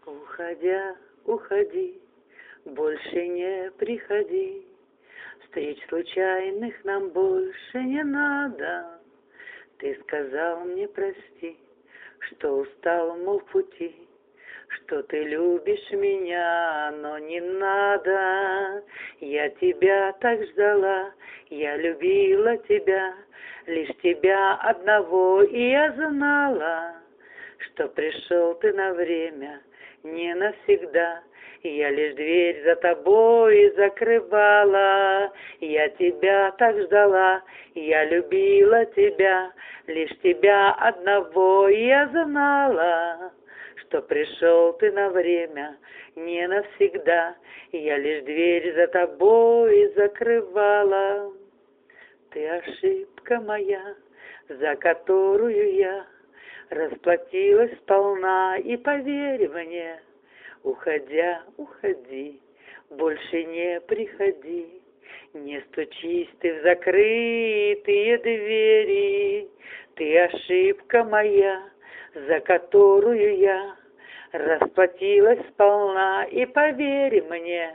Уходя, уходи, больше не приходи. Встреч случайных нам больше не надо. Ты сказал мне прости, что устал, мол, в пути, что ты любишь меня, но не надо. Я тебя так ждала, я любила тебя, лишь тебя одного, и я знала, что пришел ты на время, не навсегда. Я лишь дверь за тобой закрывала. Я тебя так ждала, я любила тебя, лишь тебя одного. Я знала, что пришел ты на время, не навсегда. Я лишь дверь за тобой закрывала. Ты ошибка моя, за которую я расплатилась сполна, и поверь мне, уходя, уходи, больше не приходи. Не стучись ты в закрытые двери. Ты ошибка моя, за которую я расплатилась сполна, и поверь мне,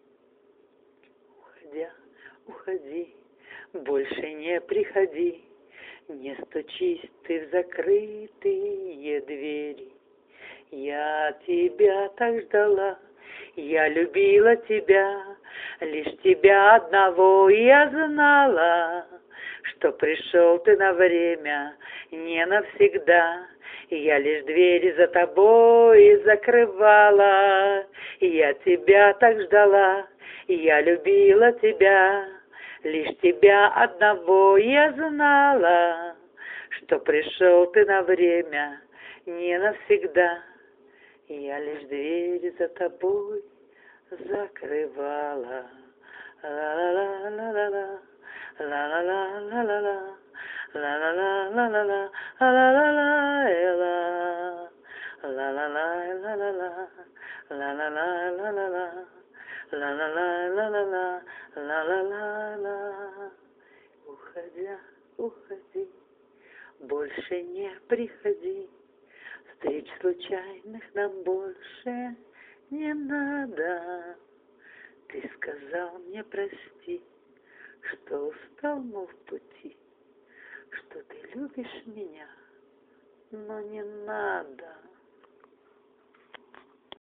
уходя, уходи, больше не приходи. Не стучись ты в закрытые двери. Я тебя так ждала, я любила тебя, лишь тебя одного. Я знала, что пришел ты на время, не навсегда. Я лишь двери за тобой закрывала. Я тебя так ждала, я любила тебя, лишь тебя одного. Я знала, что пришел ты на время, не навсегда. Я лишь дверь за тобой закрывала. Ла-ла-ла-ла-ла-ла, ла-ла-ла-ла-ла-ла, ла-ла-ла-ла-ла-ла, ла-ла-ла-ла-ла, ла-ла-ла-ла-ла-ла, ла-ла-ла-ла-ла-ла, ла-ла-ла-ла-ла-ла, ла-ла-ла-ла. Уходя, уходи, больше не приходи. Встреч случайных нам больше не надо. Ты сказал мне прости, что устал, мол, в пути, что ты любишь меня, но не надо.